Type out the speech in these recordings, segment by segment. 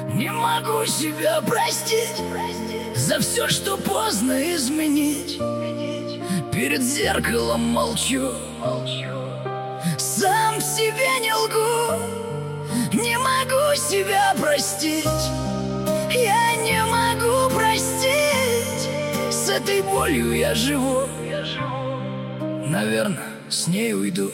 Не могу себя простить за все, что поздно изменить. Перед зеркалом молчу, сам себе не лгу. Не могу себя простить, я не могу простить. С этой болью я живу, наверное, с ней уйду.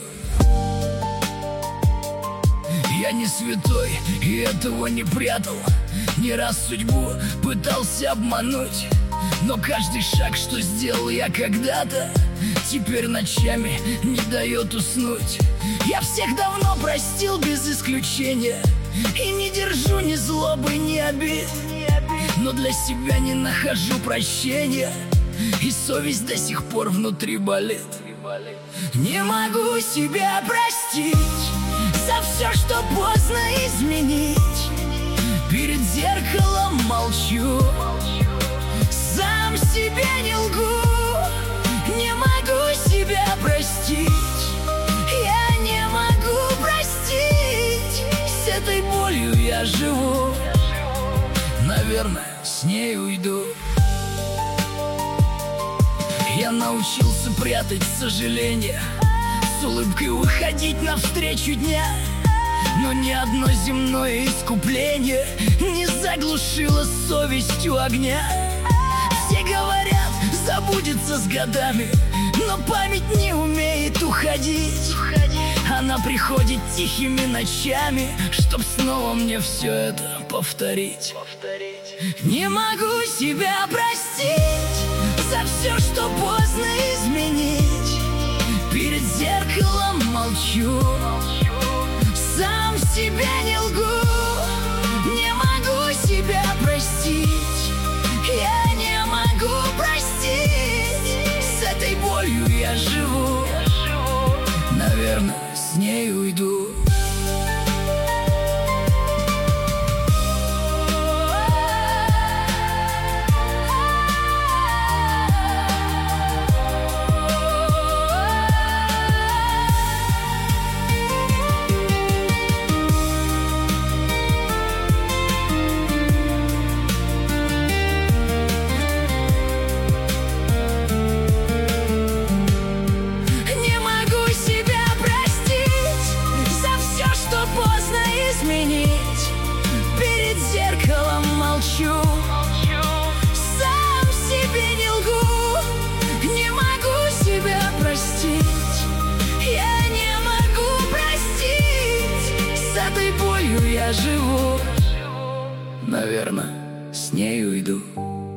Я не святой и этого не прятал. Не раз судьбу пытался обмануть, но каждый шаг, что сделал я когда-то, теперь ночами не дает уснуть. Я всех давно простил без исключения, и не держу ни злобы, ни обид. Но для себя не нахожу прощения, и совесть до сих пор внутри болит. Не могу себя простить за все, что поздно изменить. Перед зеркалом молчу, сам себе не лгу. Не могу себя простить, я не могу простить. С этой болью я живу, наверное, с ней уйду. Я научился прятать сожаление, с улыбкой уходить навстречу дня. Но ни одно земное искупление не заглушило совестью огня. Все говорят, забудется с годами, но память не умеет уходить. Она приходит тихими ночами, чтоб снова мне все это повторить. Не могу себя простить за все, что поздно изменить. Перед зеркалом молчу, сам себе не лгу. Не могу себя простить, я не могу простить. С этой болью я живу, наверное, с ней уйду. Перед зеркалом молчу, сам себе не лгу. Не могу себя простить, я не могу простить. С этой болью я живу, наверное, с ней уйду.